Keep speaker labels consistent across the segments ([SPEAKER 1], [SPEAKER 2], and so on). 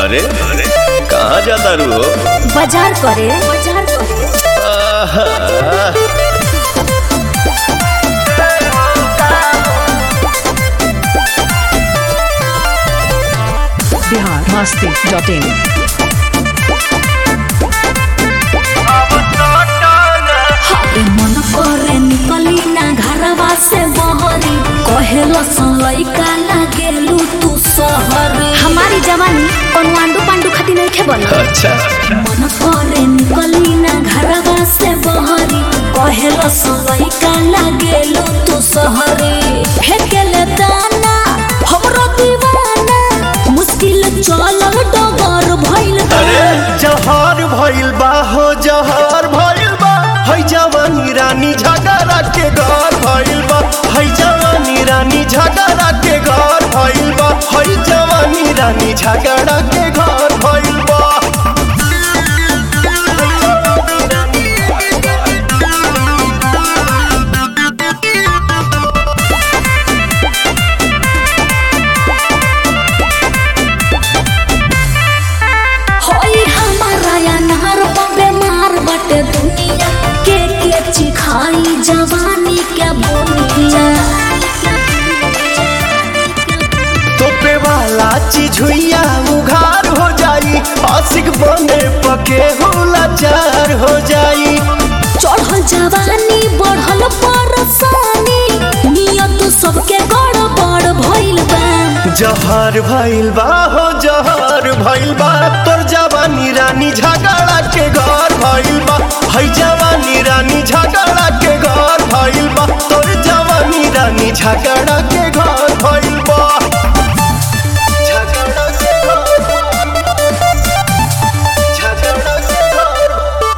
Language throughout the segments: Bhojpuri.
[SPEAKER 1] अरे कहाँ जाता रू हो?
[SPEAKER 2] बाजार करे
[SPEAKER 3] biharmasti.in
[SPEAKER 2] हाय मन करे निकली ना घरवा से बहरी कहेलो लइका लागेलू तू सहरी हमारी जवानी कौन आंडू पांडू खाती नहीं खे बन
[SPEAKER 1] अच्छा
[SPEAKER 2] मन करे निकली ना घरवा से बहरी कहेलो लइका लागेलू तू सहरी फेंकेले दाना हमरो दीवाना मुश्किल चलल डगर भइल
[SPEAKER 4] अरे जहर भइल बा हो जहर भइल बा है जवानी रानी झगड़ा के घर भइल बा है जवानी रानी झगड़ा के घर भइल बा है जवानी रानी झगड़ा के घर भइल बा
[SPEAKER 2] होई हमारा या नहर बेमार बटे दुनिया के चिखाई जवानी के बोनिया
[SPEAKER 4] तोपे वाला चीज हुइया उघार हो जाई आशिक बने पके होला चार हो जाई
[SPEAKER 2] चढ़ल जवानी बढ़ल परसानी नियत सबके गड़बड़ भइल बा
[SPEAKER 4] जहर भइल बा हो जहर भइल बा तोर जवानी रानी झगड़ा के घर भइल बा है जवानी रानी झगड़ा के घर भइल बा तोर जवानी रानी झगड़ा के घर भइल बा झगड़ा के घर झगड़ा के घर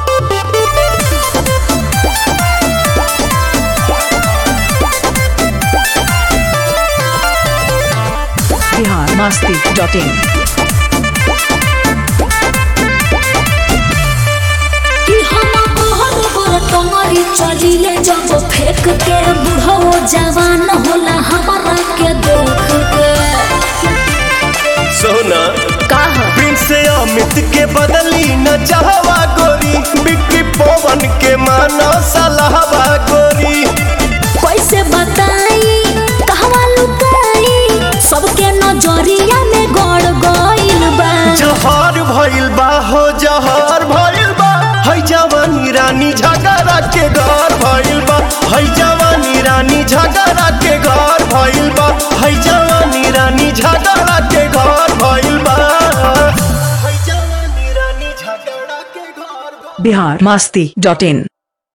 [SPEAKER 3] biharmasti.in
[SPEAKER 2] कि हम बहर बर टंगरी चलिले जब फेंक के बुढ़ो जवान होला हमारा के देख के
[SPEAKER 1] सोना
[SPEAKER 2] काहा
[SPEAKER 4] प्रिंस अमित के बदली न चाहवा गोरी बिक्की पवन के मानो सलाहवा गोरी
[SPEAKER 2] कैसे बताई कहवा लुकाई सबके नजरिया में गड़ गइल बा
[SPEAKER 4] जहर भइल बा हो जहर भइल बा है जवानी रानी झगड़ा के घर भइल बा है जवानी रानी झगड़ा के घर भइल बा है जवानी रानी झगड़ा के घर भइल बा है जवानी रानी झगड़ा के घर
[SPEAKER 3] biharmasti.in